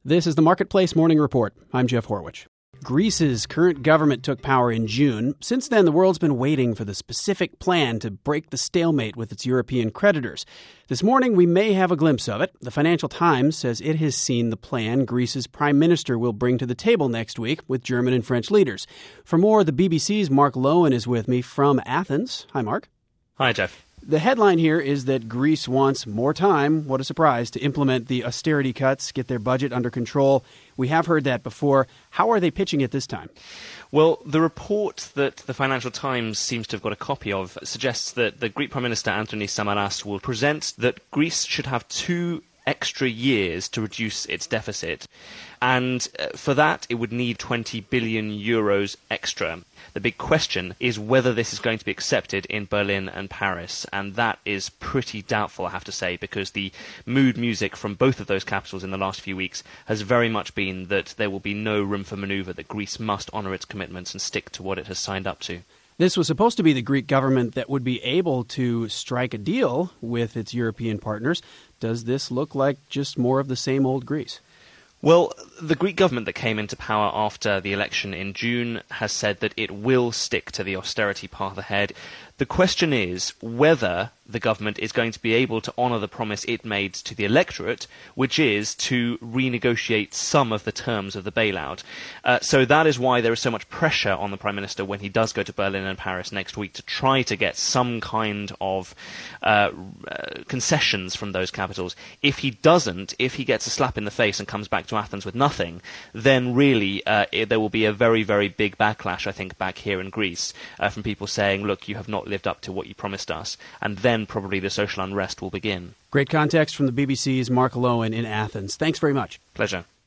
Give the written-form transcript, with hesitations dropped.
This is the Marketplace Morning Report. I'm Jeff Horwich. Greece's current government took power in June. Since then, the world's been waiting for the specific plan to break the stalemate with its European creditors. This morning, we may have a glimpse of it. The Financial Times says it has seen the plan Greece's prime minister will bring to the table next week with German and French leaders. For more, the BBC's Mark Lowen is with me from Athens. Hi, Mark. Hi, Jeff. The headline here is that Greece wants more time, what a surprise, to implement the austerity cuts, get their budget under control. We have heard that before. How are they pitching it this time? Well, the report that the Financial Times seems to have got a copy of suggests that the Greek Prime Minister Anthony Samaras will present that Greece should have 2 extra years to reduce its deficit. And for that, it would need 20 billion euros extra. The big question is whether this is going to be accepted in Berlin and Paris, and that is pretty doubtful, I have to say, because the mood music from both of those capitals in the last few weeks has very much been that there will be no room for manoeuvre, that Greece must honour its commitments and stick to what it has signed up to. This was supposed to be the Greek government that would be able to strike a deal with its European partners. Does this look like just more of the same old Greece? Well, the Greek government that came into power after the election in June has said that it will stick to the austerity path ahead. The question is whether the government is going to be able to honour the promise it made to the electorate, which is to renegotiate some of the terms of the bailout. So that is why there is so much pressure on the Prime Minister when he does go to Berlin and Paris next week to try to get some kind of concessions from those capitals. If he doesn't, if he gets a slap in the face and comes back to Athens with nothing, then really there will be a very, very big backlash, I think, back here in Greece from people saying, look, you have not lived up to what you promised us, and then probably the social unrest will begin. Great context from the BBC's Mark Lowen in Athens. Thanks very much. Pleasure.